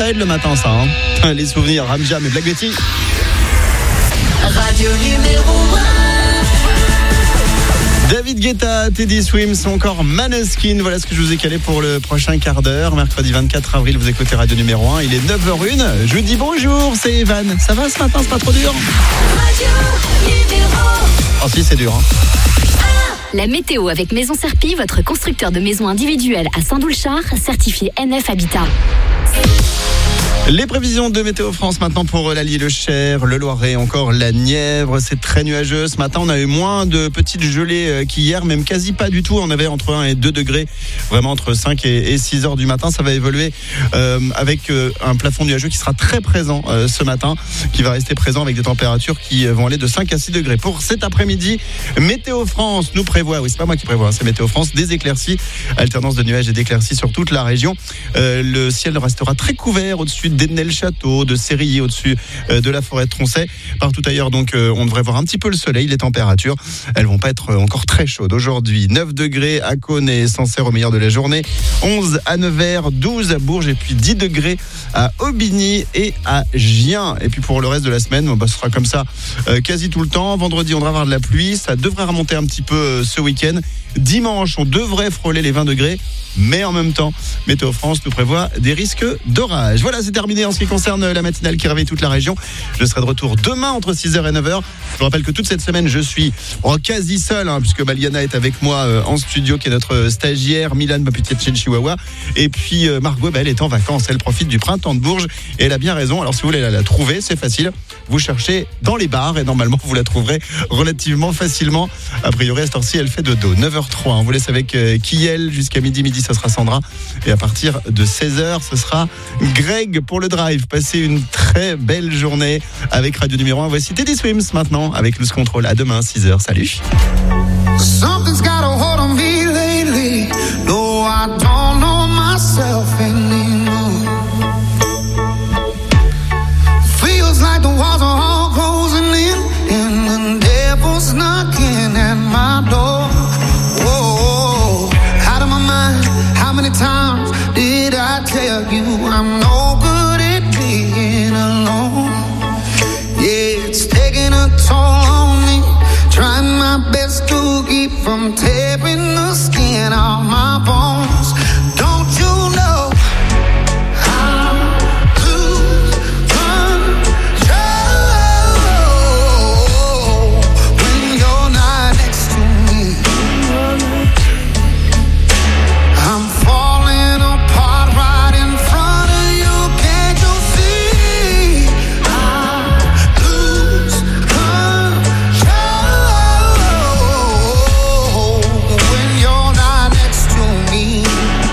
ça aide le matin, ça. Hein. Les souvenirs, Ramjam et Black Betty. Radio numéro 1. David Guetta, Teddy Swims ou encore Maneskin. Voilà ce que je vous ai calé pour le prochain quart d'heure. Mercredi 24 avril, vous écoutez Radio numéro 1. Il est 9h01. Je vous dis bonjour, c'est Evan. Ça va ce matin, c'est pas trop dur? Radio numéro 1. Oh si, c'est dur. Hein. La météo avec Maison Serpy, votre constructeur de maisons individuelles à Saint-Doulchard, certifié NF Habitat. Les prévisions de Météo France maintenant pour l'Allier, le Cher, le Loiret, encore la Nièvre. C'est très nuageux. Ce matin, on a eu moins de petites gelées qu'hier, même quasi pas du tout. On avait entre 1 et 2 degrés, vraiment entre 5 et 6 heures du matin. Ça va évoluer avec un plafond nuageux qui sera très présent ce matin, qui va rester présent avec des températures qui vont aller de 5 à 6 degrés. Pour cet après-midi, Météo France nous prévoit, oui, c'est pas moi qui prévois, c'est Météo France, des éclaircies, alternance de nuages et d'éclaircies sur toute la région. Le ciel restera très couvert au-dessus d'Ednay-le-Château, de Sérilly, au-dessus de la forêt de Troncet. Partout ailleurs, donc, on devrait voir un petit peu le soleil. Les températures, elles vont pas être encore très chaudes. Aujourd'hui, 9 degrés à Cône et Sancerre au meilleur de la journée, 11 à Nevers, 12 à Bourges et puis 10 degrés à Aubigny et à Gien. Et puis pour le reste de la semaine, ce sera comme ça quasi tout le temps. Vendredi, on devrait avoir de la pluie. Ça devrait remonter un petit peu ce week-end. Dimanche, on devrait frôler les 20 degrés. Mais en même temps, Météo France nous prévoit des risques d'orage. Voilà, c'est terminé en ce qui concerne la matinale qui réveille toute la région. Je serai de retour demain entre 6h et 9h. Je vous rappelle que toute cette semaine, je suis quasi seul, puisque Maliana est avec moi en studio, qui est notre stagiaire, Milan, ma petite chihuahua. Et puis Margot, elle est en vacances. Elle profite du printemps de Bourges et elle a bien raison. Alors si vous voulez la trouver, c'est facile. Vous cherchez dans les bars et normalement, vous la trouverez relativement facilement. A priori, à cette heure-ci, elle fait de dos. 9h03. On vous laisse avec Kiel jusqu'à midi, ça sera Sandra. Et à partir de 16h, ce sera Greg pour le drive. Passez une très belle journée avec Radio numéro 1. Voici Teddy Swims maintenant avec Loose Control. À demain, 6h. Salut. Something's got a hold on me lately. No, I don't know myself anymore. Feels like the walls are all closing in and the devil's knocking at my door. Whoa, out of my mind. How many times did I tell you I'm no good at being alone? Yeah, it's taking a toll on me. Trying my best to keep from tearing the skin off my bones. Don't you know I lose control when you're not next to me? I'm falling apart right in front of you. Can't you see? I lose control when you're not next to me.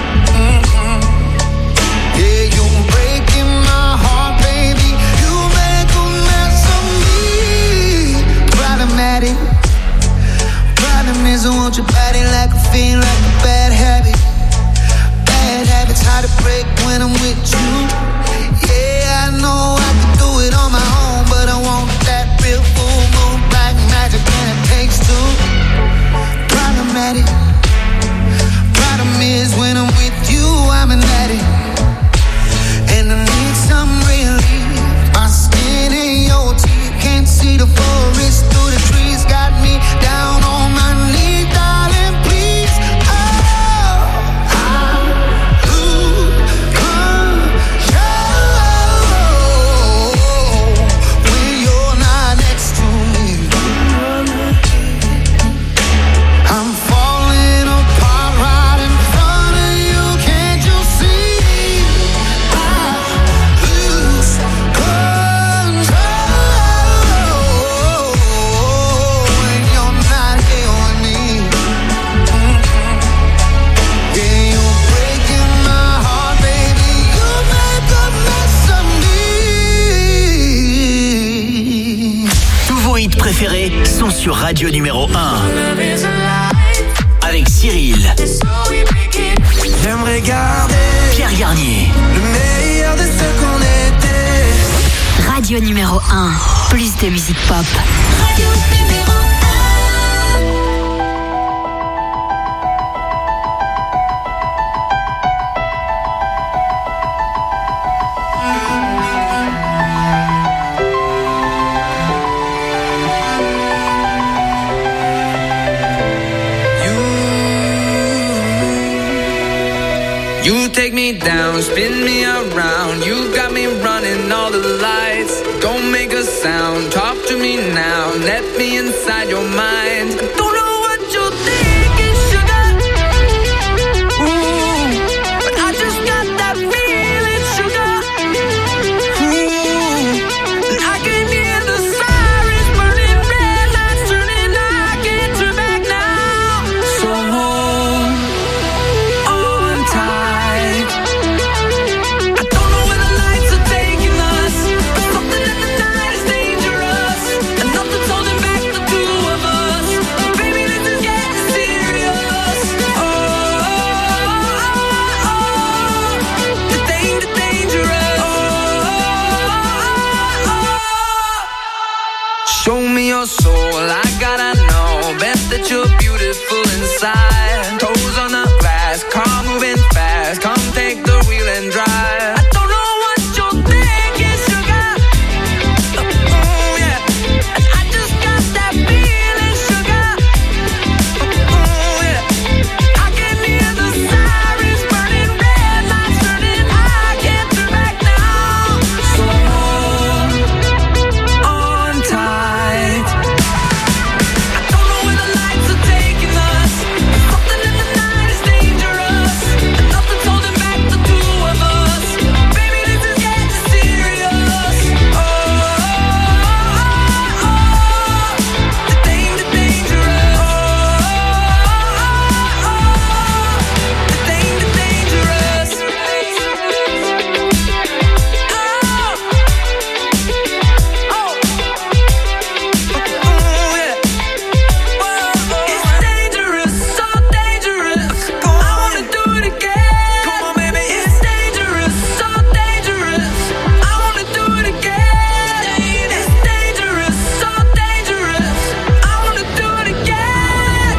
Yeah, you're breaking my heart, baby. You make a mess of me. Problematic. Problem is I want your body like a fiend, like a bad habit. Bad habits hard to break when I'm with you. Yeah, I know I can do it on my own, but I want that real full moon black magic when it takes two. Problematic. Problem is when I'm with you, I'm an addict, and I need some relief. My skin in your teeth, can't see the forest through the trees. Got me down on my knees, darling, please. Oh, I lose control when you're not next to me. I'm falling apart right in front of you. Can't you see? I lose control when you're not here with me. Yeah, you're breaking my heart, baby. You make a mess of me. Tous vos hits préférés sont sur Radio numéro 1. Avec Cyril, J'aimerais garder Pierre Garnier, le meilleur de ce qu'on était. Radio numéro 1, plus de musique pop. Radio numéro 1. You take me down, spin me around. You got me running all the lights. Don't make a sound, talk to me now. Let me inside your mind. I don't know what you're thinking, sugar. Ooh, but I just got that feeling, sugar. Ooh, and I can hear the sirens burning, red lights turning. I can't turn back now. So hold on tight. I don't know where the lights are taking us, but something in the night is dangerous, and nothing's holding back the two of us. Baby, this is getting serious. Oh, the dangerous. Show me your soul, I gotta know. Bet that you're beautiful inside. Toes on the glass, car moving fast. Come take the wheel and drive. I don't know what you're thinking, sugar. Oh, yeah. And I just got that feeling, sugar. Oh, yeah. I can hear the sirens burning, red lights turning. I can't turn back now. So hold on tight. I don't know where the lights are taking us, but something in the night is dangerous, and nothing's holding back the two of us. Baby, this is getting serious. Oh, the dangerous. The dangerous. It's dangerous, so dangerous. I wanna do it again. Come on, baby. It's dangerous, so dangerous. I wanna do it again. It's dangerous, so dangerous. I wanna do it again.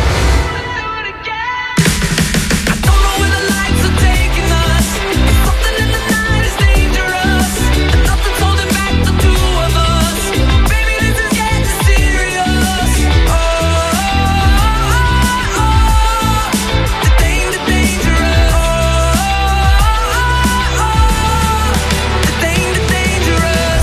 I don't know where the lights are taking us, but something in the night is dangerous, and nothing's holding back the two of us. Baby, this is getting serious. Oh, the dangerous. The dangerous.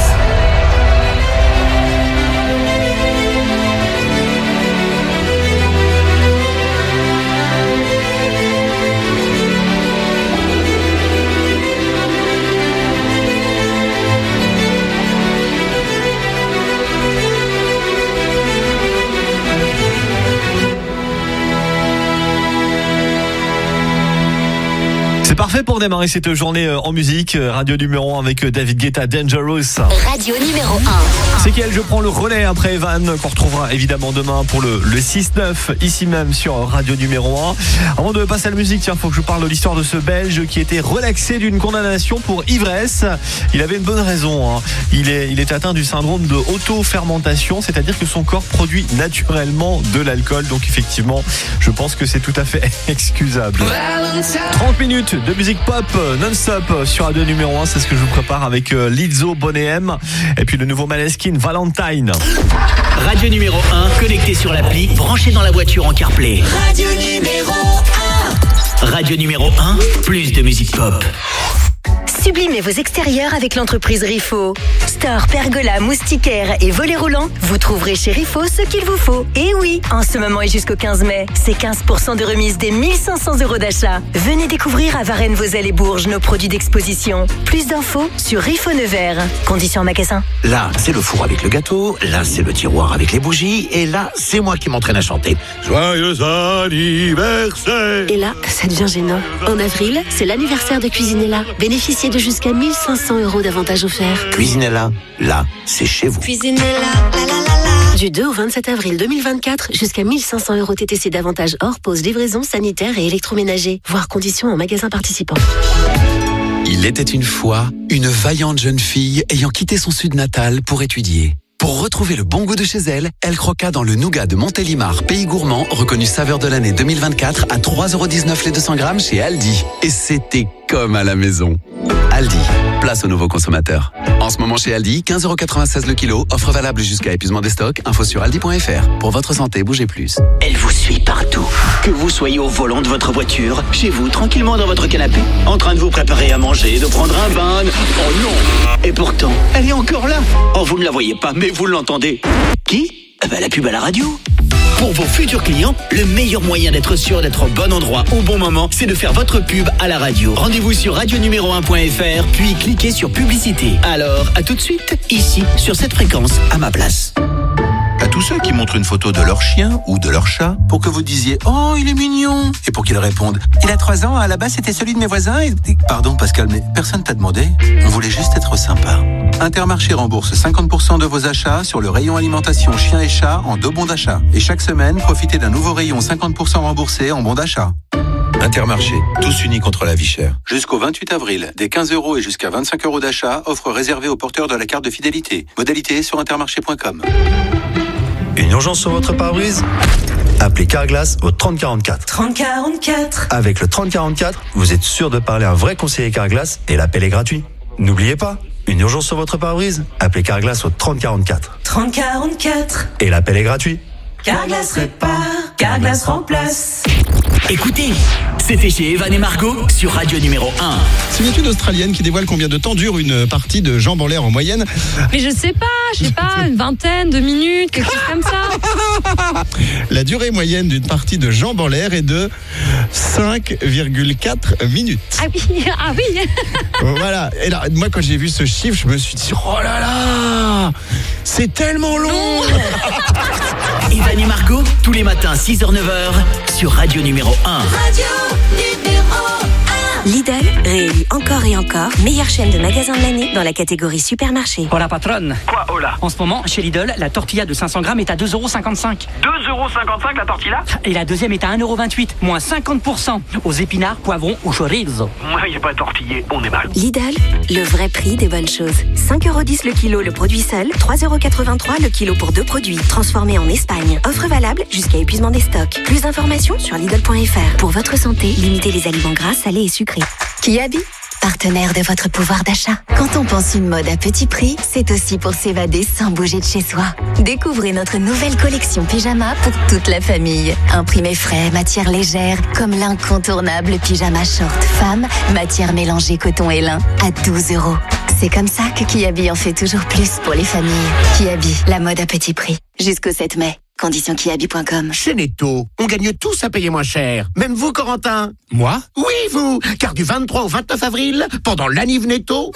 C'est parfait pour démarrer cette journée en musique. Radio numéro 1 avec David Guetta, Dangerous. Radio numéro 1. C'est qu'elle, je prends le relais après Evan, qu'on retrouvera évidemment demain pour le 6-9, ici même sur Radio numéro 1. Avant de passer à la musique, tiens, faut que je parle de l'histoire de ce Belge qui était relaxé d'une condamnation pour ivresse. Il avait une bonne raison, hein. Il est atteint du syndrome de auto-fermentation, c'est-à-dire que son corps produit naturellement de l'alcool. Donc effectivement, je pense que c'est tout à fait excusable. 30 minutes de musique pop non-stop sur Radio numéro 1, c'est ce que je vous prépare avec Lizzo, Bonnet M, et puis le nouveau Maneskin, Valentine. Radio numéro 1, connecté sur l'appli, branché dans la voiture en CarPlay. Radio numéro 1. Radio numéro 1, plus de musique pop. Sublimez vos extérieurs avec l'entreprise Rifo. Store, pergola, moustiquaire et volets roulants, vous trouverez chez Rifo ce qu'il vous faut. Et oui, en ce moment et jusqu'au 15 mai, c'est 15% de remise des 1500 € d'achat. Venez découvrir à Varennes, Vosel et Bourges nos produits d'exposition. Plus d'infos sur Rifo Nevers. Conditions en magasin. Là, c'est le four avec le gâteau, là, c'est le tiroir avec les bougies, et là, c'est moi qui m'entraîne à chanter. Joyeux anniversaire! Et là, ça devient gênant. En avril, c'est l'anniversaire de Cuisinella. Bénéficiez de jusqu'à 1500 € d'avantages offerts. Cuisinella, là, c'est chez vous. Cuisinella, la la la la. Du 2 au 27 avril 2024, jusqu'à 1500 € TTC d'avantages hors pause, livraison, sanitaire et électroménager. Voir conditions en magasin participant. Il était une fois une vaillante jeune fille ayant quitté son sud natal pour étudier. Pour retrouver le bon goût de chez elle, elle croqua dans le nougat de Montélimar, pays gourmand, reconnu saveur de l'année 2024 à 3,19 € les 200 grammes chez Aldi. Et c'était comme à la maison. Aldi, place aux nouveaux consommateurs. En ce moment chez Aldi, 15,96 € le kilo. Offre valable jusqu'à épuisement des stocks. Info sur aldi.fr. Pour votre santé, bougez plus. Elle vous suit partout. Que vous soyez au volant de votre voiture, chez vous, tranquillement dans votre canapé, en train de vous préparer à manger, de prendre un bain. Oh non! Et pourtant, elle est encore là. Oh, vous ne la voyez pas, mais vous l'entendez. Qui? La pub à la radio. Pour vos futurs clients, le meilleur moyen d'être sûr d'être au bon endroit au bon moment, c'est de faire votre pub à la radio. Rendez-vous sur radionuméro1.fr, puis cliquez sur publicité. Alors, à tout de suite, ici, sur cette fréquence, à ma place. À tous ceux qui montrent une photo de leur chien ou de leur chat pour que vous disiez « Oh, il est mignon !» et pour qu'ils répondent « Il a 3 ans, à la base c'était celui de mes voisins et... » Pardon Pascal, mais personne t'a demandé. On voulait juste être sympa. Intermarché rembourse 50% de vos achats sur le rayon alimentation chien et chat en 2 bons d'achat. Et chaque semaine, profitez d'un nouveau rayon 50% remboursé en bons d'achat. Intermarché, tous unis contre la vie chère. Jusqu'au 28 avril, des 15 € et jusqu'à 25 € d'achat, offre réservée aux porteurs de la carte de fidélité. Modalité sur intermarché.com. Une urgence sur votre pare-brise? Appelez Carglass au 3044. 3044. Avec le 3044, vous êtes sûr de parler à un vrai conseiller Carglass et l'appel est gratuit. N'oubliez pas, une urgence sur votre pare-brise? Appelez Carglass au 3044. 3044. Et l'appel est gratuit. Carglass répare, Carglass remplace. Écoutez, c'était chez Evan et Margot sur Radio numéro 1. C'est une étude australienne qui dévoile combien de temps dure une partie de jambes en l'air en moyenne. Mais je sais pas, une vingtaine de minutes, quelque chose comme ça. La durée moyenne d'une partie de jambes en l'air est de 5,4 minutes. Ah oui. Voilà. Et là, moi, quand j'ai vu ce chiffre, je me suis dit, oh là là, c'est tellement long. Evan et Margot, tous les matins 6h-9h sur Radio numéro 1. Radio numéro 1. Lidl réélit encore et encore meilleure chaîne de magasins de l'année dans la catégorie supermarché. Oh la patronne. Quoi, oh là? En ce moment, chez Lidl, la tortilla de 500 grammes est à 2,55 €. 2,55 € la tortilla? Et la deuxième est à 1,28 €, moins 50%. Aux épinards, poivrons ou chorizo. Moi, il n'y a pas tortillé, on est mal. Lidl, le vrai prix des bonnes choses. 5,10 € le kilo le produit seul, 3,83 € le kilo pour 2 produits, transformés en Espagne. Offre valable jusqu'à épuisement des stocks. Plus d'informations sur Lidl.fr. Pour votre santé, limitez les aliments gras, salés et sucrés. Kiabi, partenaire de votre pouvoir d'achat. Quand on pense une mode à petit prix, c'est aussi pour s'évader sans bouger de chez soi. Découvrez notre nouvelle collection pyjama pour toute la famille. Imprimé frais, matière légère, comme l'incontournable pyjama short femme, matière mélangée coton et lin, à 12 €. C'est comme ça que Kiabi en fait toujours plus pour les familles. Kiabi, la mode à petit prix. Jusqu'au 7 mai. Conditions kiabi.com. Chez Netto, on gagne tous à payer moins cher. Même vous, Corentin. Moi? Oui, vous. Car du 23 au 29 avril, pendant l'anniv Netto,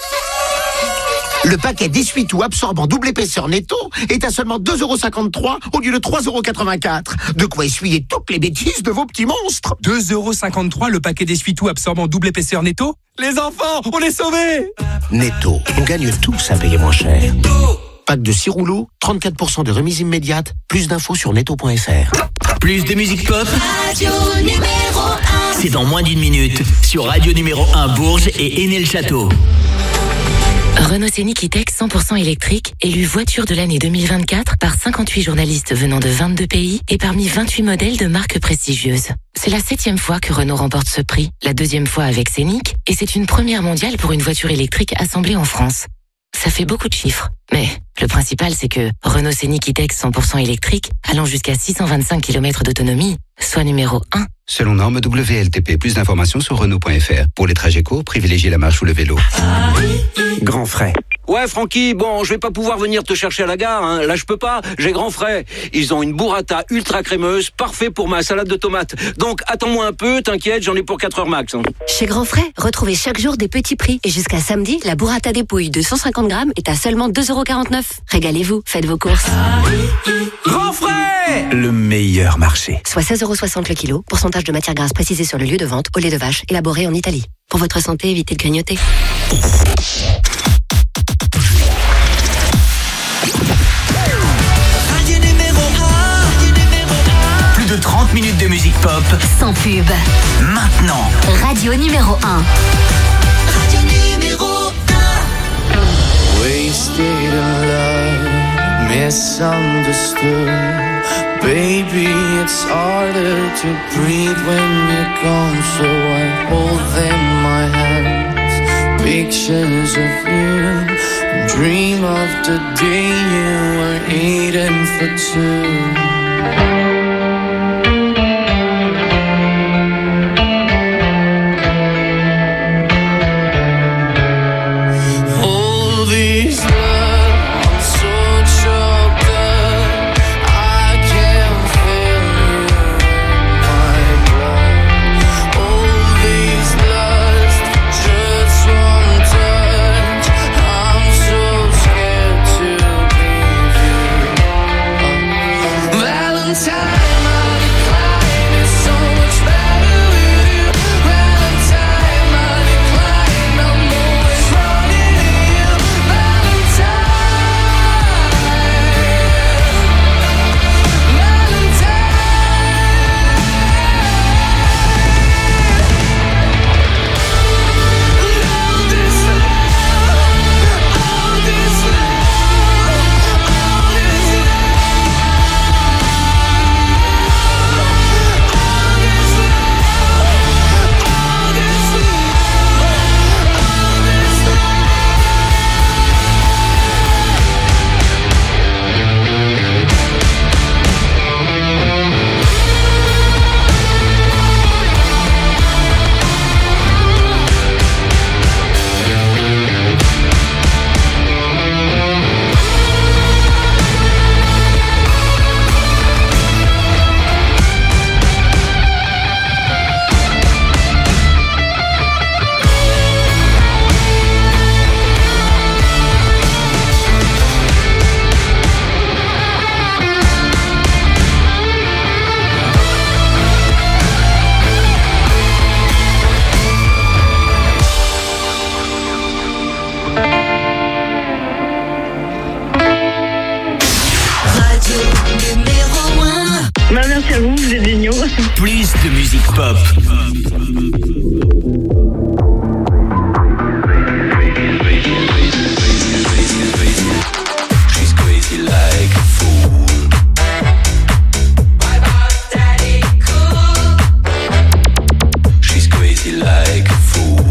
le paquet d'essuie-tout absorbant double épaisseur Netto est à seulement 2,53 € au lieu de 3,84 €. De quoi essuyer toutes les bêtises de vos petits monstres. 2,53 € le paquet d'essuie-tout absorbant double épaisseur Netto? Les enfants, on est sauvés! Netto, on gagne tous à payer moins cher. Pack de 6 rouleaux, 34% de remise immédiate. Plus d'infos sur netto.fr. Plus de musique pop, Radio numéro 1. c'est dans moins d'une minute sur Radio numéro 1 Bourges et Aîné-le-Château. Renault Scénic E-Tech 100% électrique, élu voiture de l'année 2024 par 58 journalistes venant de 22 pays et parmi 28 modèles de marques prestigieuses. C'est la 7e fois que Renault remporte ce prix, la 2e fois avec Scénic, et c'est une première mondiale pour une voiture électrique assemblée en France. Ça fait beaucoup de chiffres, mais le principal c'est que Renault Scénic E-Tech 100% électrique, allant jusqu'à 625 km d'autonomie, soit numéro 1. Selon norme WLTP, plus d'informations sur Renault.fr. Pour les trajets courts, privilégiez la marche ou le vélo. Grand frais. Ouais, Francky, bon, je vais pas pouvoir venir te chercher à la gare, hein. Là, je peux pas. J'ai Grand Frais. Ils ont une burrata ultra crémeuse, parfait pour ma salade de tomates. Donc, attends-moi un peu, t'inquiète, j'en ai pour 4 heures max. Hein. Chez Grand Frais, retrouvez chaque jour des petits prix. Et jusqu'à samedi, la burrata des Pouilles de 150 grammes est à seulement 2,49 €. Régalez-vous, faites vos courses. Grand Frais! Le meilleur marché. Soit 16,60 € le kilo, pourcentage de matière grasse précisé sur le lieu de vente, au lait de vache, élaboré en Italie. Pour votre santé, évitez de grignoter. Plus de 30 minutes de musique pop. Sans pub. Maintenant. Radio numéro 1. Radio numéro 1. Wasted in love, misunderstood. Baby, it's harder to breathe when you're gone. So I hold them in my hands, pick pictures of you. Dream of the day you were eating for two. Merci à vous, vous êtes géniaux. Plus de musique pop. She's crazy like a fool. She's crazy like a fool.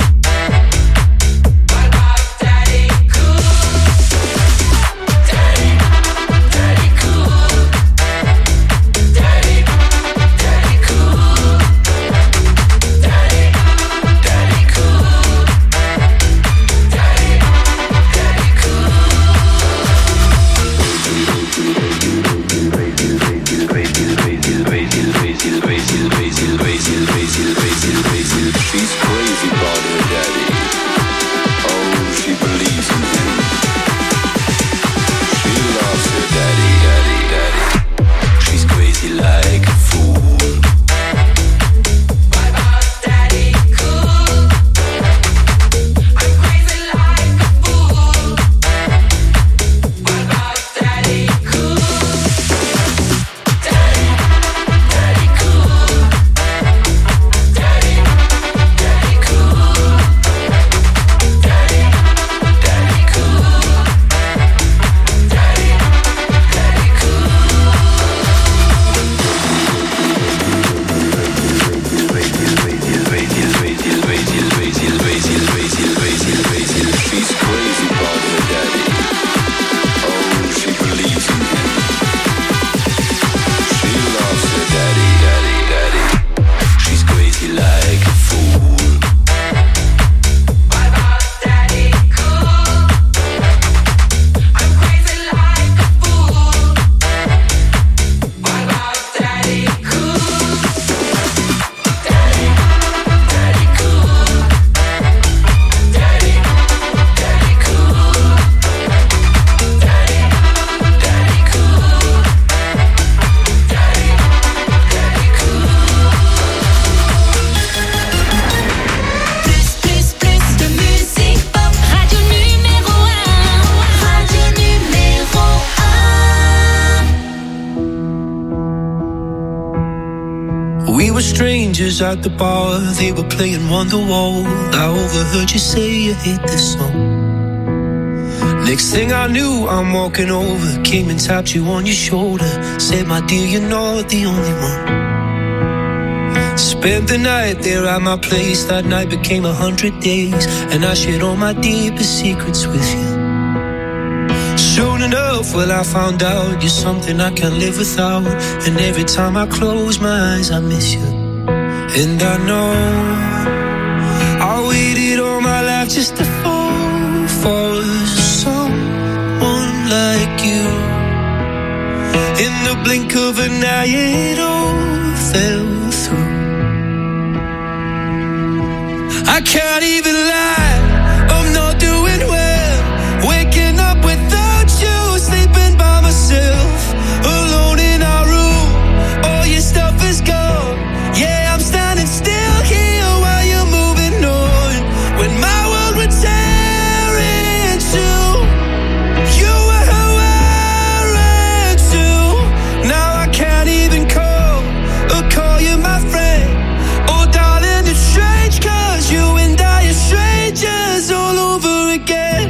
Strangers at the bar, they were playing Wonderwall. I overheard you say you hate this song. Next thing I knew, I'm walking over, came and tapped you on your shoulder. Said, my dear, you're not the only one. Spent the night there at my place. That night became 100 days, and I shared all my deepest secrets with you. Soon enough, well, I found out you're something I can't live without. And every time I close my eyes, I miss you. And I know I waited all my life just to fall for someone like you. In the blink of an eye, it all fell through. I can't even lie, I'm not doing well. Waking up without you, sleeping by myself, alone in our room. All your stuff is gone. Yeah, I'm standing still here while you're moving on. When my world would tear into, you were wearing too. Now I can't even call you my friend. Oh darling, it's strange, 'cause you and I are strangers all over again.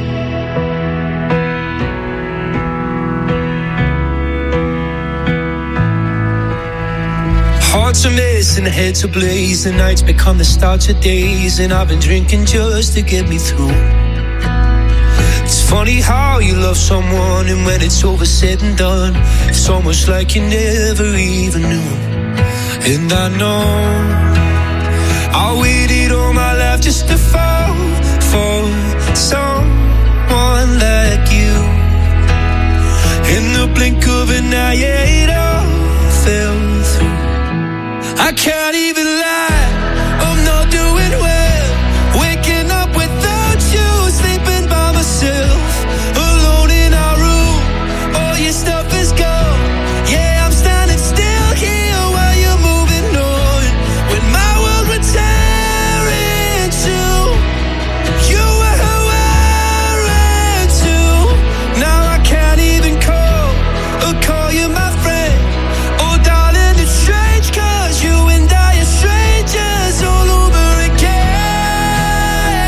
Hearts are missing, heads are blaze. The nights become the start of days, and I've been drinking just to get me through. It's funny how you love someone, and when it's over said and done, it's almost like you never even knew. And I know I waited all my life just to fall for someone like you. In the blink of an eye, it all fell through. I can't even lie, I'm not doing well. Waking up without you, sleeping by myself, alone in our room. All your stuff is gone. Yeah, I'm standing still here while you're moving on. When my world would tear into, you were wearing too. Now I can't even call you my friend. Oh darling, it's strange, 'cause you and I are strangers all over again.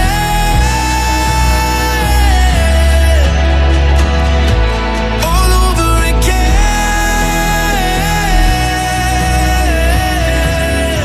All over again.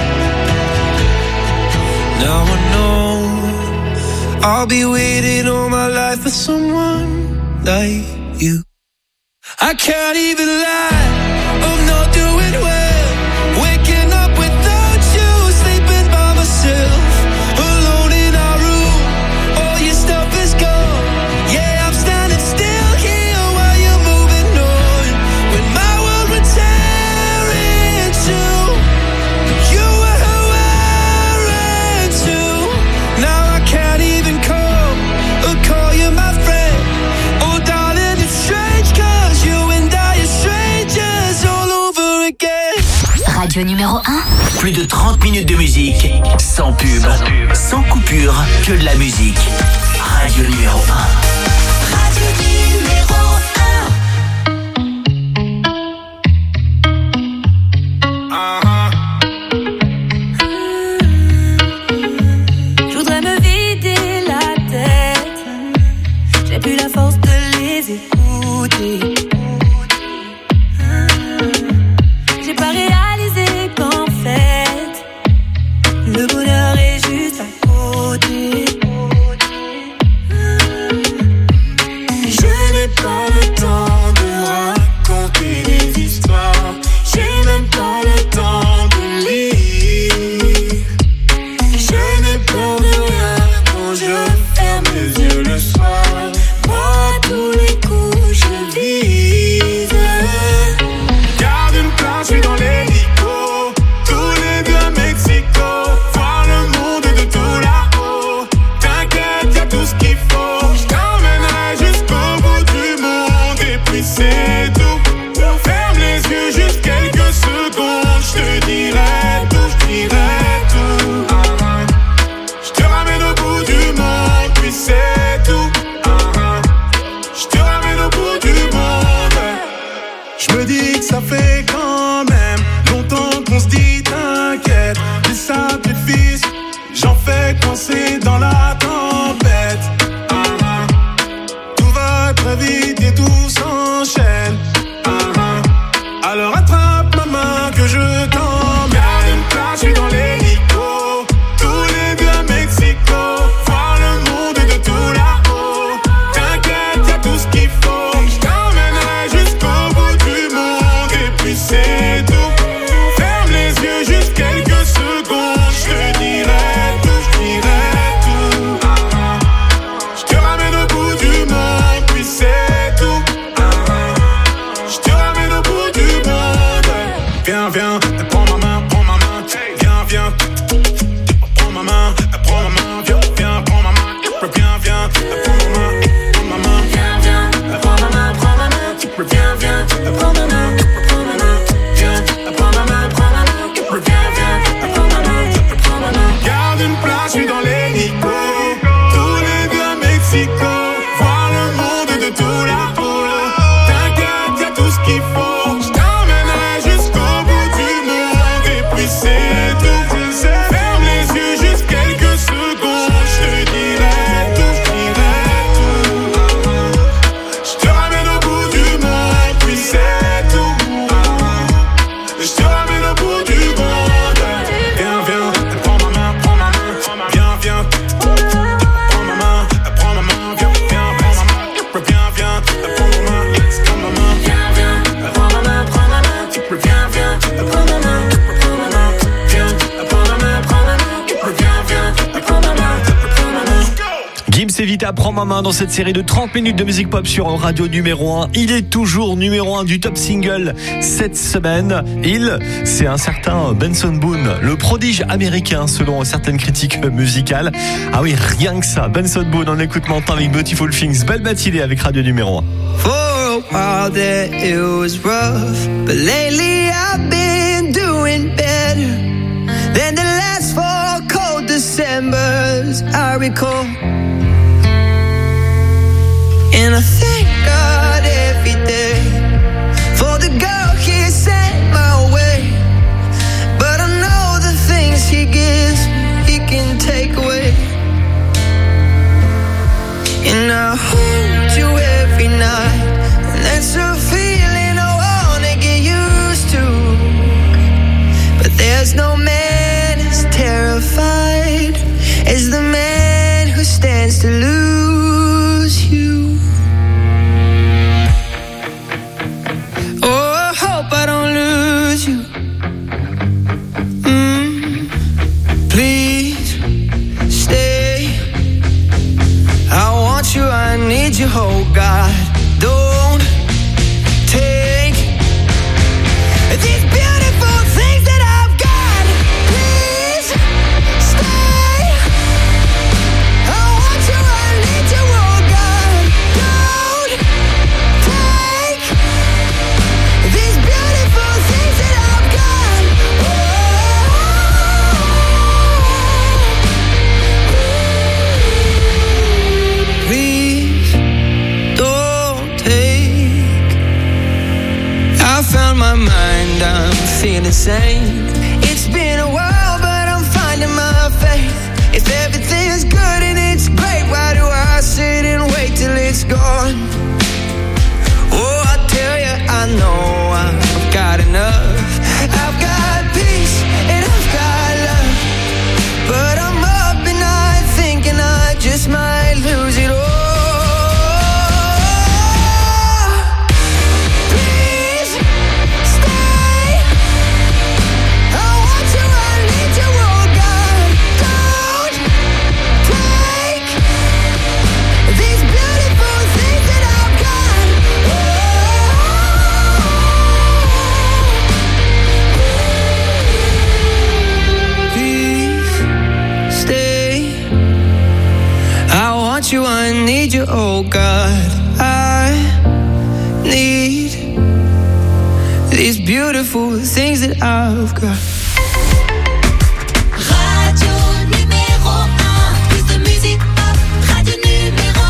Now I know I'll be waiting all my life for someone like you. I can't even lie, I'm not doing well. Waking up without you, sleeping by myself, alone in our room. All your stuff is gone. Yeah, I'm standing still here while you're moving on. When my world would tear into, you were wearing too. Now I can't even call you my friend. Oh darling, it's strange, 'cause you and I are strangers all over again. Radio numéro 1. Plus de 30 minutes de musique, sans pub, sans coupure, que de la musique. Radio numéro 1. Radio numéro 1. Je voudrais me vider la tête. J'ai plus la force de les écouter. J'ai pas réalisé qu'en fait le bonheur est juste à côté. viens. Prends ma main, prends ma main, viens, viens, prends ma main. Viens, viens, prends ma main, yes, prends ma main. Viens, viens, prends ma main, prends ma main. Viens, viens, prends ma main, prends ma main. Viens, prends ma main, prends ma main. Viens, viens, prends ma main, prends ma main. Gims et Vita prend ma main dans cette série de 30 minutes de musique pop sur Radio numéro 1. Il est toujours numéro 1 du top single cette semaine. C'est un certain Benson Boone, le prodige américain selon certaines critiques musicales. Ah oui, rien que ça. Benson Boone, on écoute maintenant avec Beautiful Things. Belle matinée avec Radio numéro 1. For a while there it was rough, but lately I've been doing better than the last 4 cold Decembers I recall. And I thank God every day for the girl He sent my way. But I know the things He gives, He can take away. And I hold you every night, and that's a feeling I wanna get used to. But there's no man as terrified as the man who stands to lose you. I don't lose you. Please stay. I want you, I need you, oh God. Don't take these beautiful things that I've got. Please stay. I want you, I need you, oh God. Don't take these beautiful things that I've got. Please don't take. I found my mind, I'm feeling sane. It's been a while, but I'm finding my faith. If everything's good and it's great, why do I sit and wait till it's gone? Oh, I tell you, I know I've got enough. I've got peace and I've got love. But I'm up and night thinking I just might lose it all. Please stay. I want you, I need you, oh God. Don't take these beautiful things that I've got. Please stay. I want you, I need you, oh God. I need these beautiful things that I've got. Radio numéro 1, plus de musique pop. Radio numéro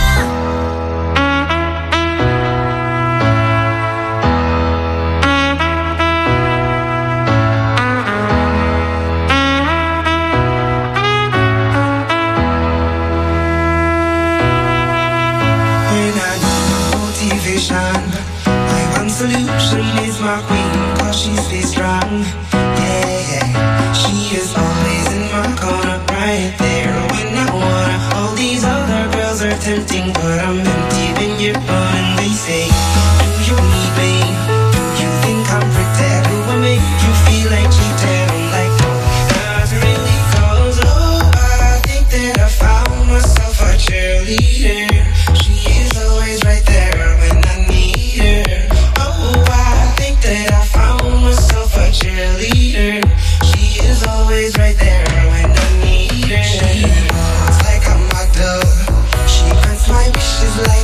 1. When I need motivation, my one solution is my queen, 'cause she stays strong. Yeah, yeah. She is always in my corner, right there when I wanna. All these other girls are tempting, but I'm empty when you're gone. And they say, do you need me? Do you think I'm pretend? Do I make you feel like cheating? I'm like, no, not really, 'cause oh, I think that I found myself a cheerleader. She is always right there when I need her. Oh, I think that I found myself a cheerleader. She is always right there when I need her. She walks like I'm a dove. She grants my wishes like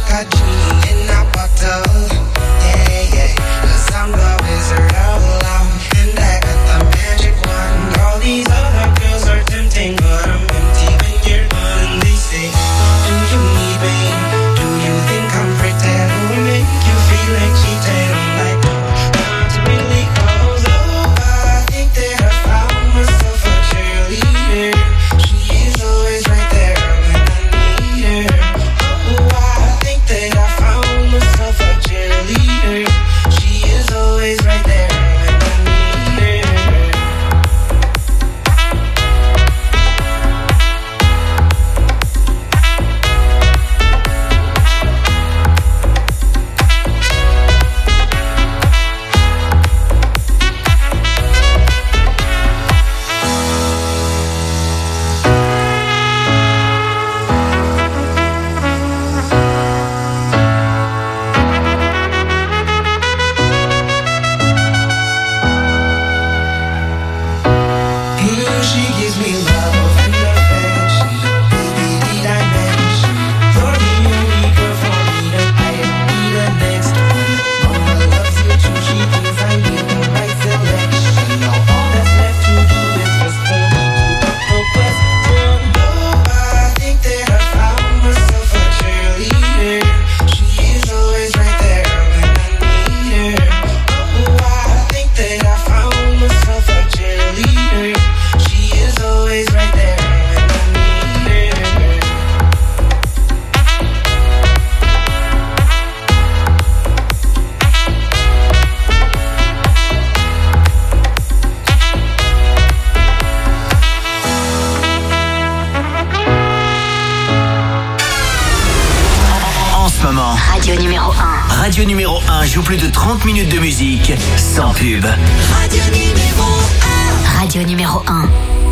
ce moment. Radio numéro 1. Radio numéro 1 joue plus de 30 minutes de musique sans pub. Radio numéro 1. Radio numéro 1.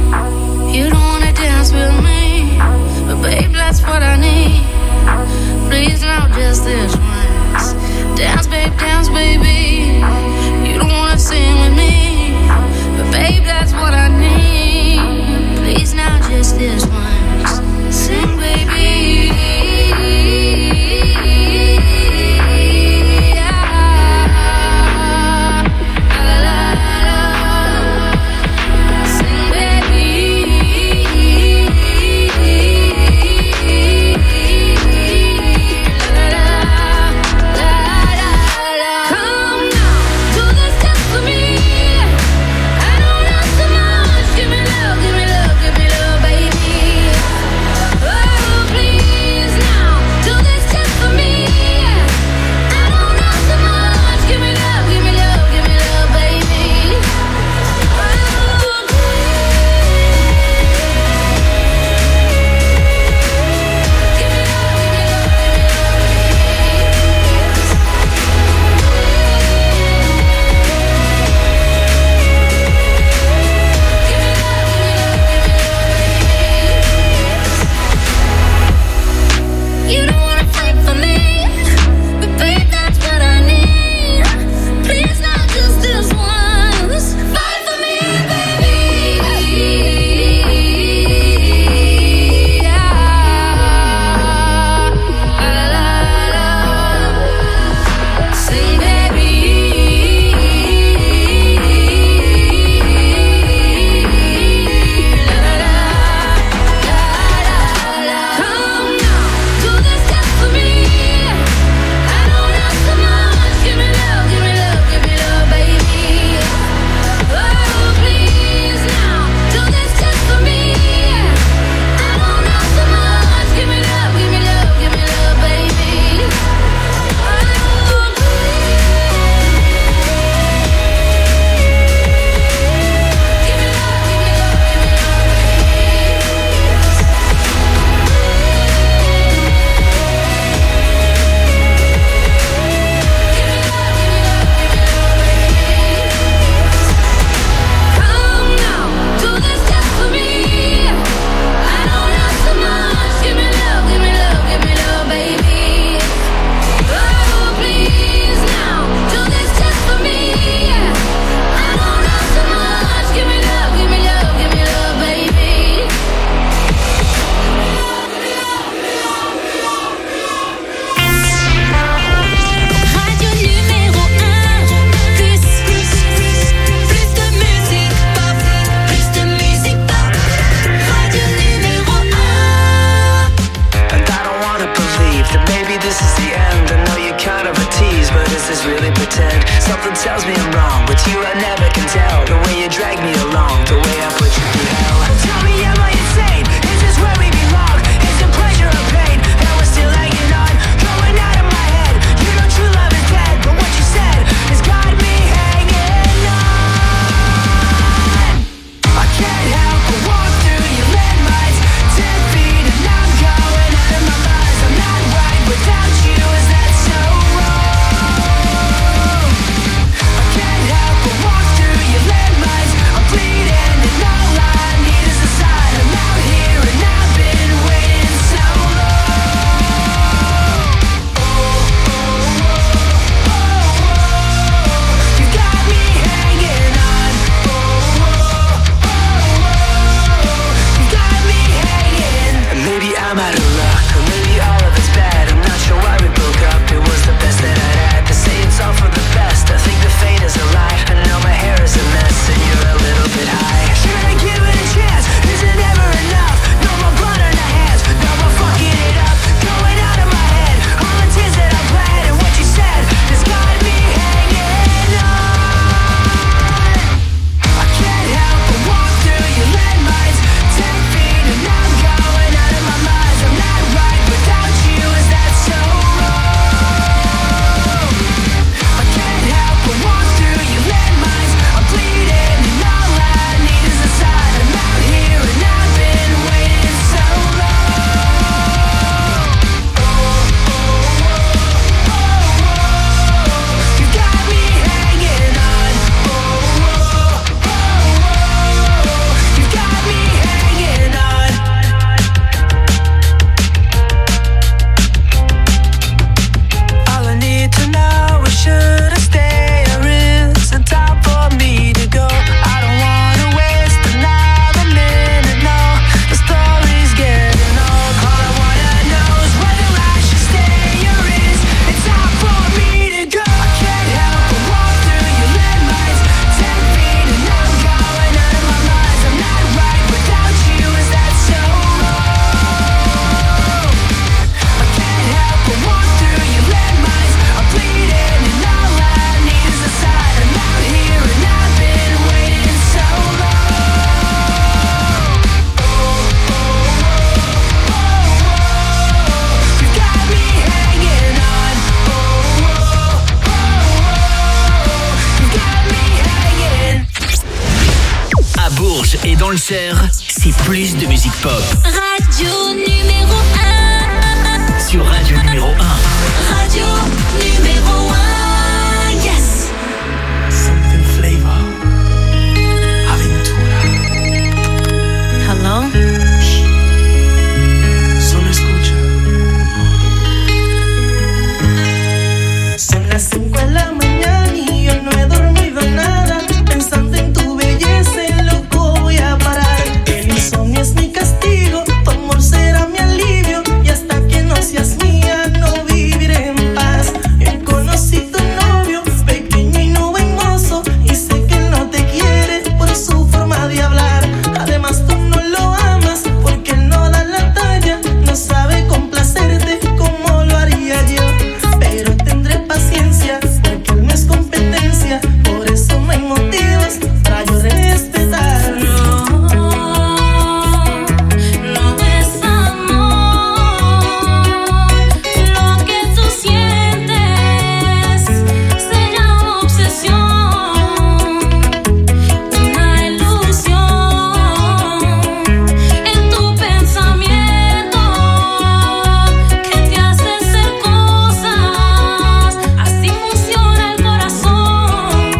You don't wanna dance with me, but babe, that's what I need. Please now, just this once. Dance, baby. You don't wanna sing with me, but babe, that's what I need. Please now, just this once. Sing, baby. Walk through plus de musique pop. Radio numéro 1. Sur Radio numéro 1. Radio numéro 1. Yes. Something flavor. Aventura. Hello? Solo escucha. Son las 5 de la mañana y yo no he dormido nada. Pensando en tu belleza, en loco voy a parar. El insomnio es mi castigo, tu amor será mi alivio. Y hasta que no seas mía, no viviré en paz. Yo conocí tu novio, pequeño y no buen mozo. Y sé que él no te quiere por su forma de hablar. Además tú no lo amas porque él no da la talla. No sabe complacerte como lo haría yo. Pero tendré paciencia porque él no es competencia. Por eso no hay motivos para yo respetarlo. No es amor, lo que tú sientes se llama obsesión, una ilusión en tu pensamiento que te hace hacer cosas, así funciona el corazón.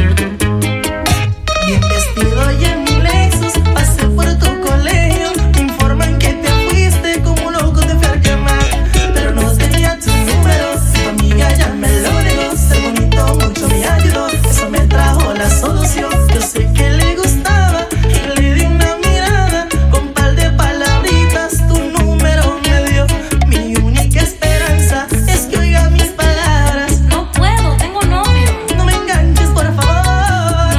Bien vestido y en mi Lexus, pasé por tu colegio. Me informan que te fuiste como un loco te fui a llamar. Pero no tenía tu número, tu amiga ya me lo negó. Ser bonito mucho me ayudó, eso me trajo la solución. Yo sé que le gustaba y le di una mirada. Con par de palabritas tu número me dio. Mi única esperanza es que oiga mis palabras. No puedo, tengo novio. No me enganches por favor.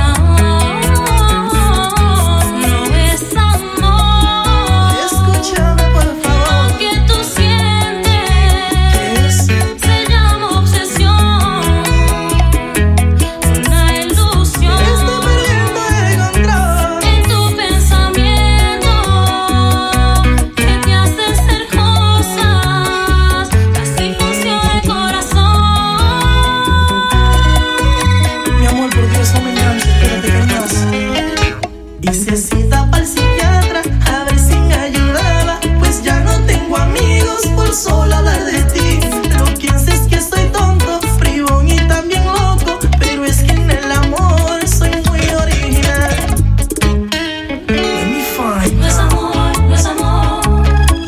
No es amor, Escúchame por favor. lo que tú sientes se llama obsesión, una ilusión Estoy perdiendo el control. en tu pensamiento que te hace hacer cosas, así funciona el corazón. Mi amor, por Dios, no me enganches, espérate que hay más. Hice cita para el psiquiatra a ver si me ayudaba. Pues ya no tengo amigos por solo hablar de ti. Lo que piensas es que soy tonto, bribón y también loco. Pero es que en el amor soy muy original. Let me find No es amor, no es amor,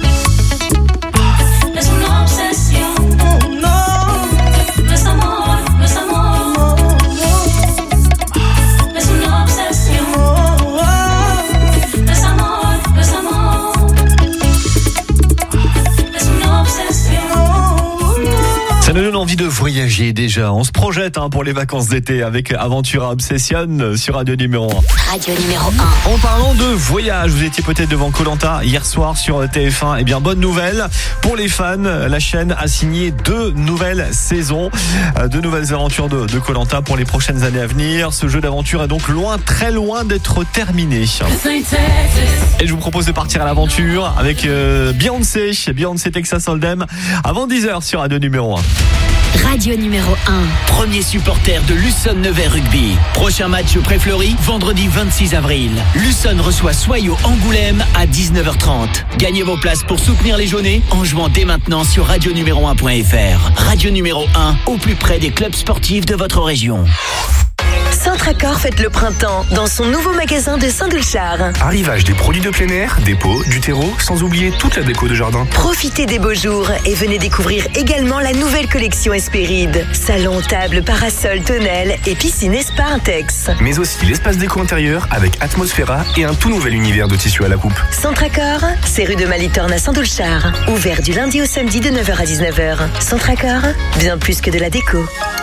es una obsesión. Oh no, No es amor, no es amor, es una obsesión. No es amor, no es amor, es una obsesión. Ça nous donne envie de voyager déjà. On se projette pour les vacances d'été avec Aventura Obsession sur Radio numéro 1. Radio numéro 1. En parlant de voyage, vous étiez peut-être devant Koh-Lanta hier soir sur TF1. Eh bien, bonne nouvelle pour les fans. La chaîne a signé 2 nouvelles saisons, 2 nouvelles aventures de Koh-Lanta pour les prochaines années à venir. Ce jeu d'aventure est donc loin, très loin d'être terminé. Et je vous propose de partir à l'aventure avec Beyoncé Texas Hold'em avant 10h sur Radio numéro 1. Radio numéro 1. Premier supporter de Luçon Nevers Rugby. Prochain match pré-Fleury, vendredi 26 avril. Luçon reçoit Soyaux Angoulême à 19h30. Gagnez vos places pour soutenir les Jaunets en jouant dès maintenant sur radionuméro1.fr. Radio numéro 1, au plus près des clubs sportifs de votre région. Centracor fête le printemps dans son nouveau magasin de Saint-Doulchard. Arrivage des produits de plein air, des pots, du terreau, sans oublier toute la déco de jardin. Profitez des beaux jours et venez découvrir également la nouvelle collection Espéride. Salon, table, parasol, tonnelle et piscine et spa Intex. Mais aussi l'espace déco intérieur avec Atmosphera et un tout nouvel univers de tissu à la coupe. Centracor, c'est rue de Malitorne à Saint-Doulchard. Ouvert du lundi au samedi de 9h à 19h. Centracor, bien plus que de la déco.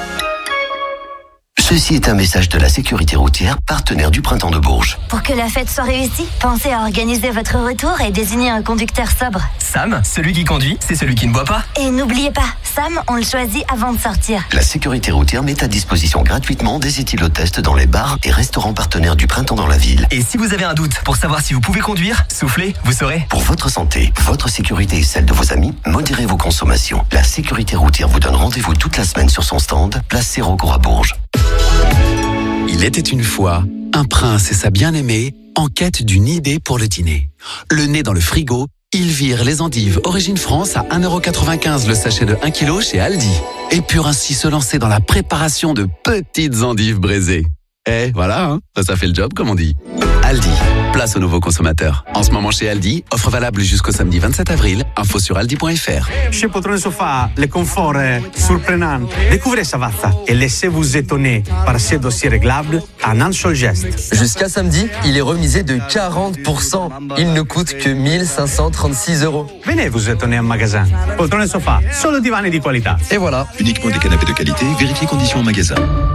Ceci est un message de la sécurité routière, partenaire du Printemps de Bourges. Pour que la fête soit réussie, pensez à organiser votre retour et désigner un conducteur sobre. Sam, celui qui conduit, c'est celui qui ne boit pas. Et n'oubliez pas, Sam, on le choisit avant de sortir. La sécurité routière met à disposition gratuitement des éthylotests dans les bars et restaurants partenaires du Printemps dans la ville. Et si vous avez un doute pour savoir si vous pouvez conduire, soufflez, vous saurez. Pour votre santé, votre sécurité et celle de vos amis, modérez vos consommations. La sécurité routière vous donne rendez-vous toute la semaine sur son stand, place Sérocourt à Bourges. Il était une fois Un prince et sa bien-aimée en quête d'une idée pour le dîner. Le nez dans le frigo, ils virent les endives Origine France à 1,95€ le sachet de 1 kg chez Aldi. Et purent ainsi se lancer dans la préparation de petites endives braisées. Et voilà, hein, ça fait le job comme on dit. Aldi, place aux nouveaux consommateurs. En ce moment chez Aldi, offre valable jusqu'au samedi 27 avril. Info sur aldi.fr. Chez Poltrone Sofa, le confort est surprenant. Découvrez Savazza et laissez-vous étonner par ces dossiers réglables en un seul geste. Jusqu'à samedi, il est remisé de 40%. Il ne coûte que 1536 €. Venez vous étonner en magasin. Poltrone Sofa, solo divani di qualità. Et voilà. Uniquement des canapés de qualité, vérifiez conditions en magasin.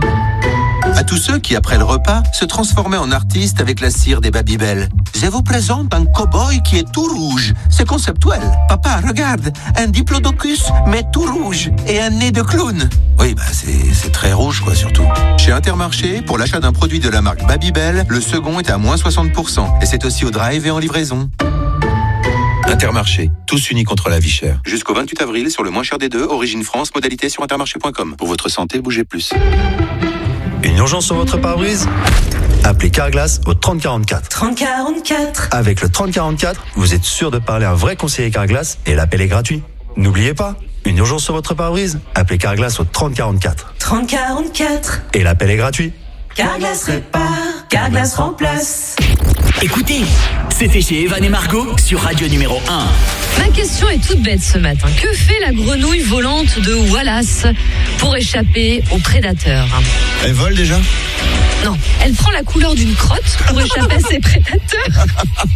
À tous ceux qui, après le repas, se transformaient en artistes avec la cire des Babybel. Je vous présente un cow-boy qui est tout rouge. C'est conceptuel. Papa, regarde, un diplodocus, mais tout rouge, et un nez de clown. Oui, c'est très rouge, quoi, surtout. Chez Intermarché, pour l'achat d'un produit de la marque Babybel, le second est à moins 60%. Et c'est aussi au drive et en livraison. Intermarché, tous unis contre la vie chère. Jusqu'au 28 avril, sur le moins cher des deux, Origine France, modalité sur intermarché.com. Pour votre santé, bougez plus. Une urgence sur votre pare-brise? Appelez Carglass au 3044. 3044. Avec le 3044, vous êtes sûr de parler à un vrai conseiller Carglass et l'appel est gratuit. N'oubliez pas, une urgence sur votre pare-brise? Appelez Carglass au 3044. 3044. Et l'appel est gratuit. Carglass répare, Carglass remplace. Écoutez, c'était chez Evan et Margot sur Radio numéro 1. Ma question est toute bête ce matin. Que fait la grenouille volante de Wallace pour échapper aux prédateurs? Elle vole déjà? Non, elle prend la couleur d'une crotte pour échapper à ses prédateurs.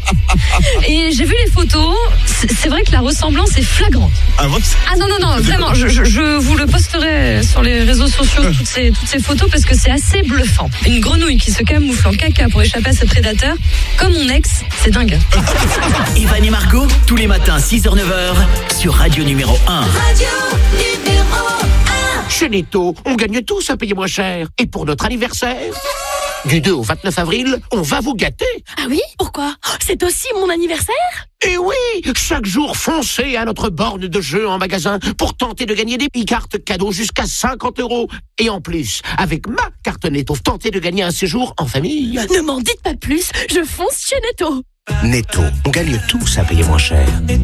Et j'ai vu les photos, c'est vrai que la ressemblance est flagrante. Ah bon? Ah non, vraiment, je vous le posterai sur les réseaux sociaux, toutes ces photos, parce que c'est assez bluffant. Une grenouille qui se camoufle en caca pour échapper à ses prédateurs, comme mon ex, c'est dingue. Evan et Margot, tous les matins 6h-9h sur Radio numéro 1. Radio numéro 1. Chez Netto, on gagne tous à payer moins cher. Et pour notre anniversaire, du 2 au 29 avril, on va vous gâter. Ah oui? Pourquoi? C'est aussi mon anniversaire? Et oui, chaque jour, foncez à notre borne de jeu en magasin pour tenter de gagner des e-cartes cadeaux jusqu'à 50 €. Et en plus, avec ma carte Netto, tentez de gagner un séjour en famille. Ne m'en dites pas plus, je fonce chez Netto. Netto, on gagne tous à payer moins cher.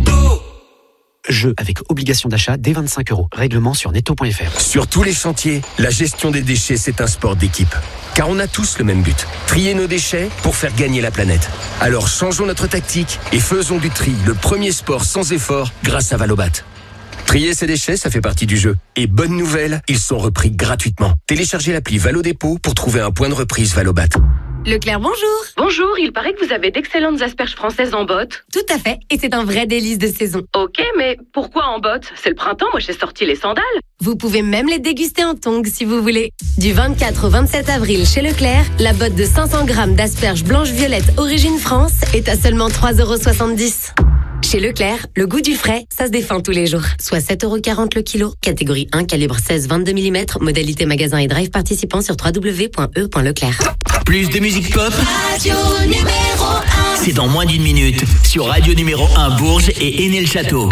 Jeu avec obligation d'achat dès 25 €. Règlement sur netto.fr. Sur tous les chantiers, la gestion des déchets, c'est un sport d'équipe. Car on a tous le même but, trier nos déchets pour faire gagner la planète. Alors changeons notre tactique et faisons du tri le premier sport sans effort grâce à Valobat. Trier ses déchets, ça fait partie du jeu. Et bonne nouvelle, ils sont repris gratuitement. Téléchargez l'appli Valodépôt pour trouver un point de reprise Valobat. Leclerc, bonjour. Bonjour, il paraît que vous avez d'excellentes asperges françaises en botte. Tout à fait, et c'est un vrai délice de saison. Ok, mais pourquoi en botte? C'est le printemps, moi j'ai sorti les sandales. Vous pouvez même les déguster en tongs si vous voulez. Du 24 au 27 avril chez Leclerc, la botte de 500 grammes d'asperges blanches-violettes Origine France est à seulement 3,70 €. Chez Leclerc, le goût du frais, ça se défend tous les jours. Soit 7,40 € le kilo. Catégorie 1, calibre 16-22 mm. Modalité magasin et drive participant sur www.e.leclerc. Plus de musique pop, Radio numéro 1. c'est dans moins d'une minute sur Radio numéro 1 Bourges et Aîné-le-Château.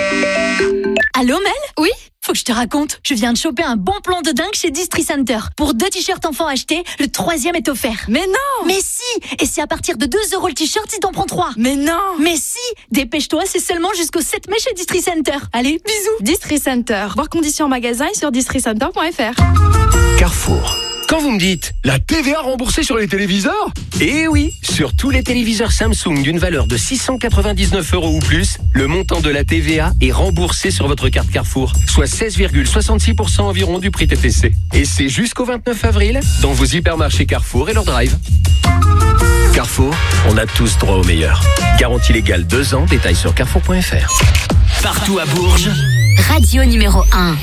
Allô Mel? Oui? Faut que je te raconte, je viens de choper un bon plan de dingue chez Distri Center. Pour 2 t-shirts enfants achetés, le 3e est offert. Mais non! Mais si! Et c'est à partir de 2 € le t-shirt si t'en prends 3. Mais non! Mais si! Dépêche-toi, c'est seulement jusqu'au 7 mai chez Distri Center. Allez, bisous! Distri Center. Voir conditions en magasin et sur districenter.fr. Carrefour. Quand vous me dites la TVA remboursée sur les téléviseurs? Eh oui, sur tous les téléviseurs Samsung d'une valeur de 699 € ou plus, le montant de la TVA est remboursé sur votre carte Carrefour, soit 16,66% environ du prix TTC. Et c'est jusqu'au 29 avril dans vos hypermarchés Carrefour et leur drive. Carrefour, on a tous droit au meilleur. Garantie légale 2 ans, détails sur carrefour.fr. Partout à Bourges, Radio numéro 1.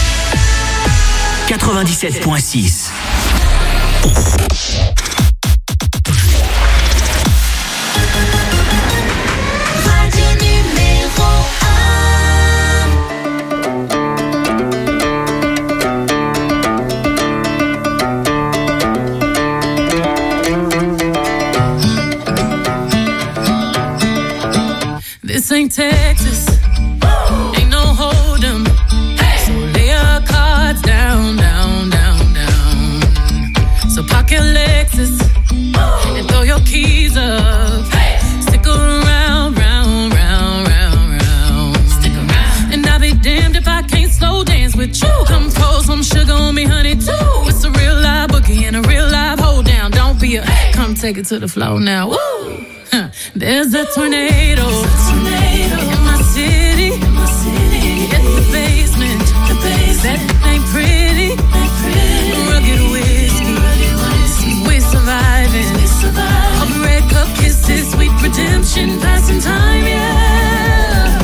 97.6. Radio numéro 1. This ain't Texas. Ain't no hold 'em. So lay your cards down, down, down, down. So pocket Lexus. take it to the floor now. Woo! There's a tornado in my city. Get the basement. That ain't pretty. Rugged whiskey. We're surviving. All the red cup kisses, sweet redemption, passing time, yeah.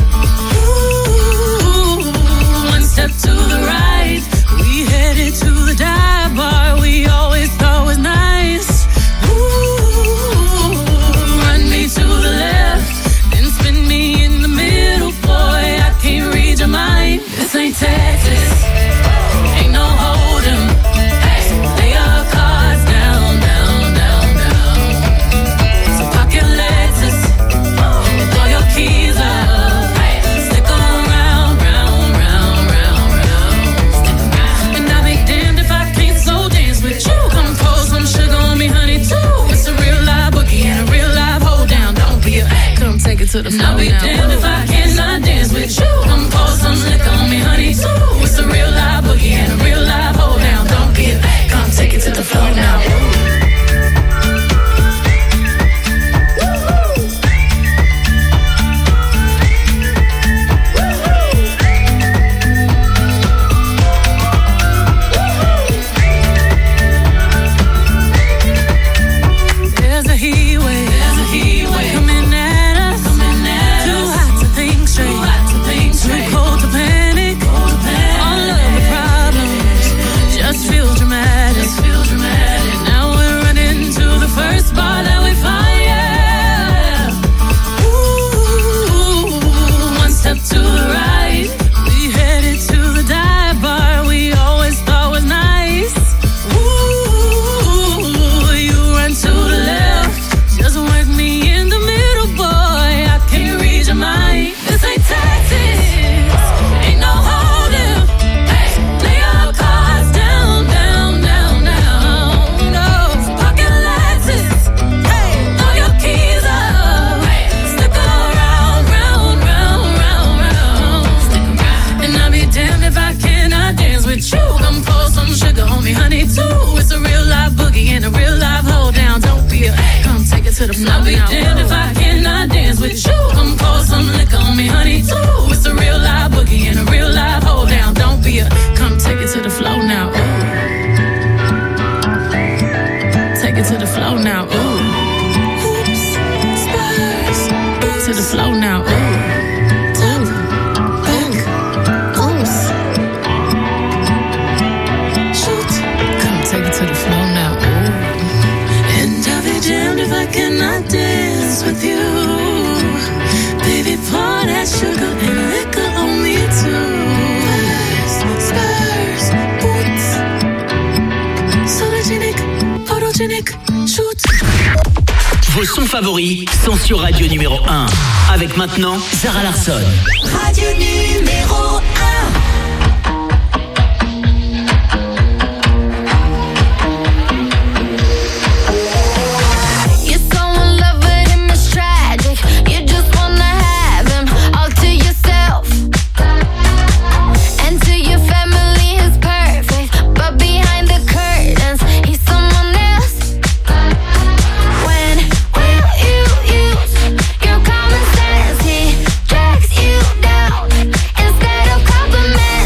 Ooh, one step to the right, we headed to the dive bar we always thought was nice. Ooh, run me to the left, then spin me in the middle, boy, I can't read your mind. This ain't Texas, ain't no hold'em. Lay our cards down, down, down, down. So pocket Lexus, throw your keys up, stick 'em round, round, round, round, round. And I'll be damned if I can't slow dance with you. Come pour some sugar on me, honey, too. It's a real live boogie and a real live hold down. Don't be a come take it to the floor. I'll be damned if I cannot dance with you. Come pour some liquor on me, honey, too. It's a real live boogie and a real live hold down. Don't be a come take it to the floor now. There's a heat wave coming at us. Too hot to think straight, too cold to panic. All of the problems just feel dramatic. Now we're running to the first bar that we find, yeah. Ooh, one step to the right, we headed to the dive bar we always thought was nice. Ooh, you run to the left, just work me in the middle, boy, I can't read your mind. This ain't Texas, ain't no hold'em. Lay your cards down, down, down, down. No, pocket Lexus, throw your keys up, stick around, round, round, round, round. And I'll be damned if I cannot dance with you. Come pour some sugar on me, honey, too. It's a real live boogie and a real live hold down. Don't be a come take it to the floor. I'll be damned if I cannot dance with you. Come pour some liquor on me, honey, too. It's a real live boogie and a real live hold down. Don't be a come take it to the floor now. Ooh. Take it to the floor now. Ooh. Oops, Spurs. To the floor now. Ooh. Ooh. Back. Oops. Shoot. Come take it to the floor now. Ooh. And I'll be damned if I cannot dance with you. Baby, pour that sugar and liquor on me too. Spurs, boots, sologenic, photogenic, shoot. Vos sons favoris sont sur Radio numéro 1. Avec maintenant Sarah Larsson. Radio numéro 1. You're so in love with him, it's tragic. You just wanna have him all to yourself. And to your family, he's perfect. But behind the curtains, he's someone else. When will you use your common sense? He drags you down instead of compliment.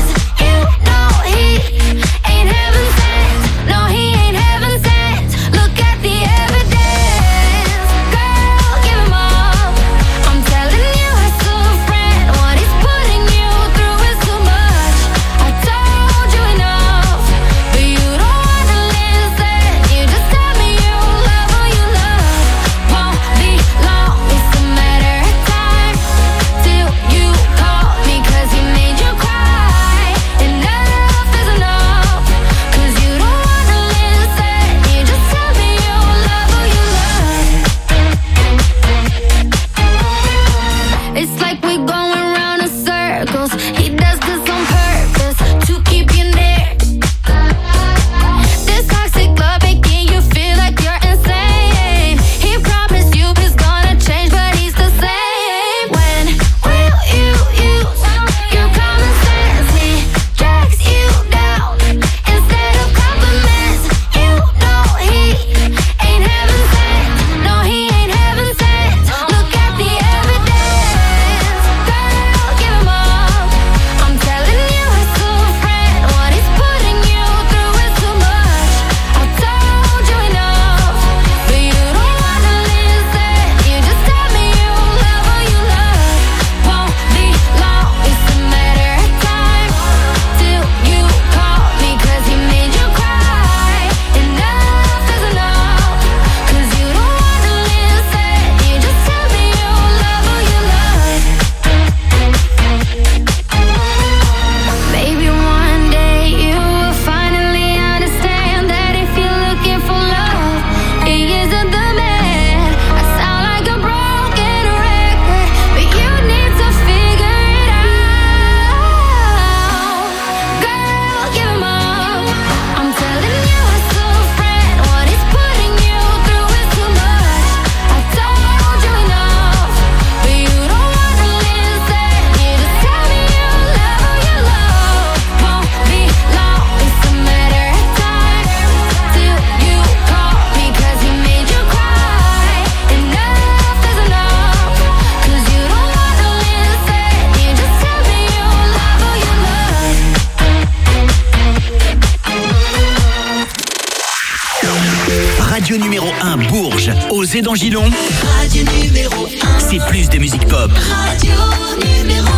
Osez dans Gilon. Radio numéro 1. C'est plus de musique pop. Radio numéro 1.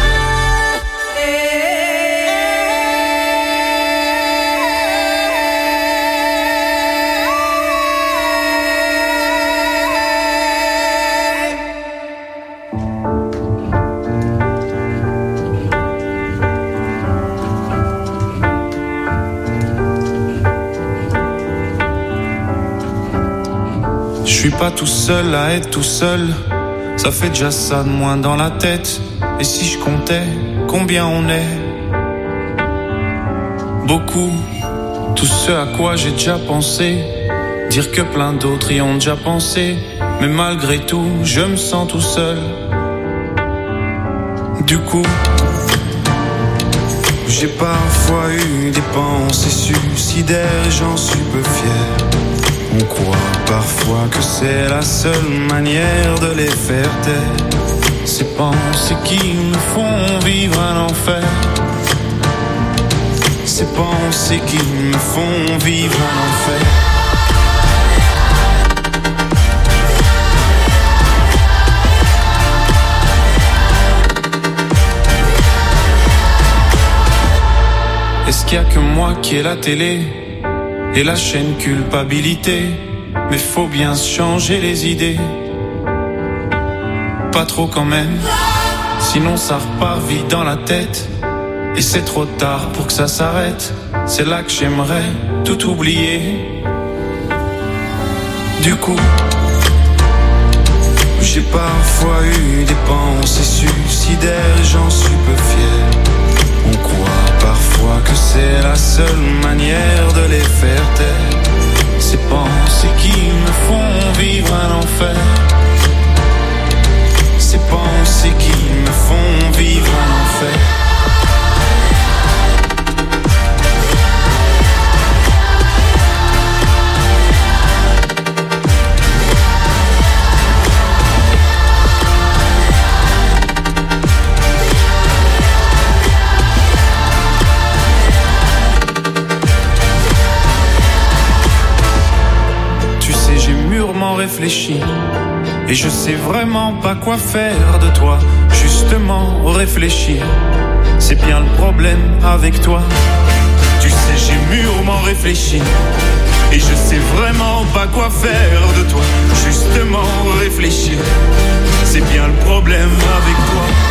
Je suis pas tout seul à être tout seul, ça fait déjà ça de moins dans la tête. Et si je comptais combien on est? Beaucoup, tout ce à quoi j'ai déjà pensé, dire que plein d'autres y ont déjà pensé. Mais malgré tout, je me sens tout seul. Du coup, j'ai parfois eu des pensées suicidaires et j'en suis peu fier. On croit parfois que c'est la seule manière de les faire taire. Ces pensées qui me font vivre un enfer. Ces pensées qui me font vivre un enfer. Est-ce qu'il y a que moi qui ai la télé et la chaîne culpabilité? Mais faut bien se changer les idées. Pas trop quand même, sinon ça repart vite dans la tête. Et c'est trop tard pour que ça s'arrête. C'est là que j'aimerais tout oublier. Du coup, j'ai parfois eu des pensées suicidaires et j'en suis peu fier. On croit parfois que c'est la seule manière de les faire taire. Ces pensées qui me font vivre un enfer. Ces pensées qui me font vivre un enfer. Réfléchi et je sais vraiment pas quoi faire de toi. Justement réfléchir, c'est bien le problème avec toi. Tu sais j'ai mûrement réfléchi et je sais vraiment pas quoi faire de toi. Justement réfléchir, c'est bien le problème avec toi.